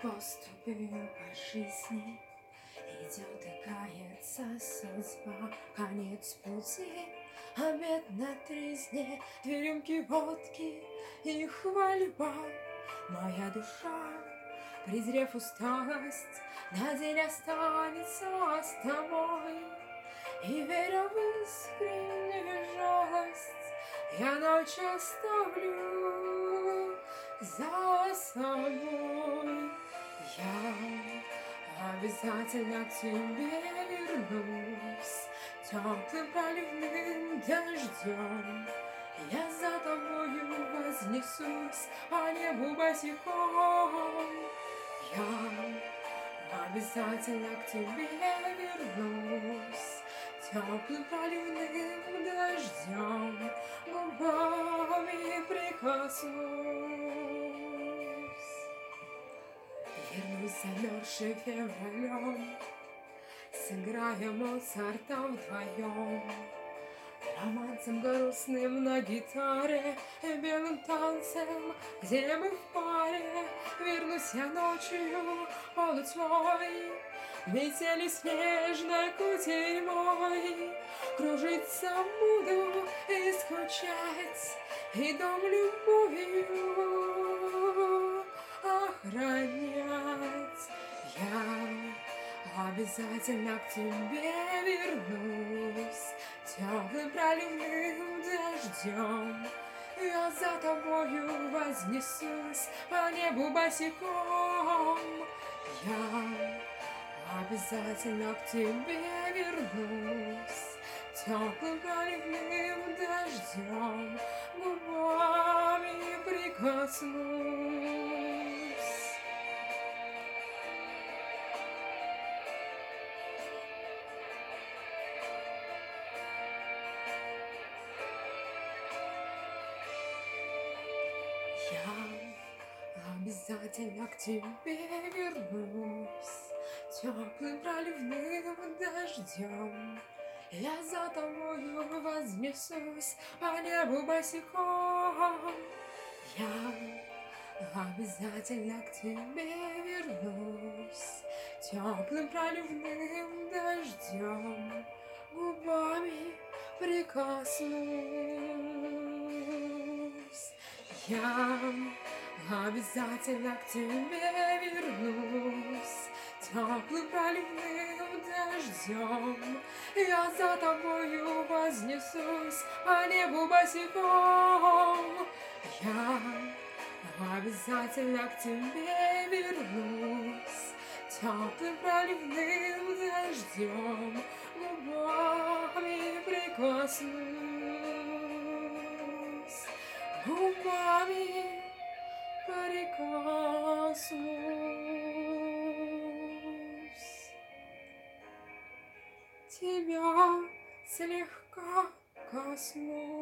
Поступью по жизни, идет и кается судьба, конец пути, обед на тризне, 2 рюмки водки и хвальба. Моя душа, презрев усталость, на день останется с тобой. И веря в искреннюю жалость, я ночь оставлю за собой. Я обязательно к тебе вернусь теплым проливным дождем. Я за тобою вознесусь по небу босиком. Я обязательно к тебе вернусь теплым проливным дождем, губами прикоснусь. Вернусь замерзший февралем, сыграем Моцарта вдвоем. Романсом грустным на гитаре, белым танцем, где мы в паре. Вернусь я ночью полутьмой, метели снежной кутерьмой. Кружиться буду и скучать, и дом любовью охранять. Я обязательно к тебе вернусь теплым проливным дождем. Я за тобою вознесусь по небу босиком. Я обязательно к тебе вернусь теплым проливным дождем, губами прикоснусь. Я обязательно к тебе вернусь теплым проливным дождем. Я за тобою вознесусь по небу босиком. Я обязательно к тебе вернусь теплым проливным дождем, губами прикоснусь. Я обязательно к тебе вернусь теплым проливным дождем. Я за тобою вознесусь по небу босиком. Я обязательно к тебе вернусь теплым проливным дождем, губами прикоснусь, губами прикоснусь. Тебя слегка коснусь.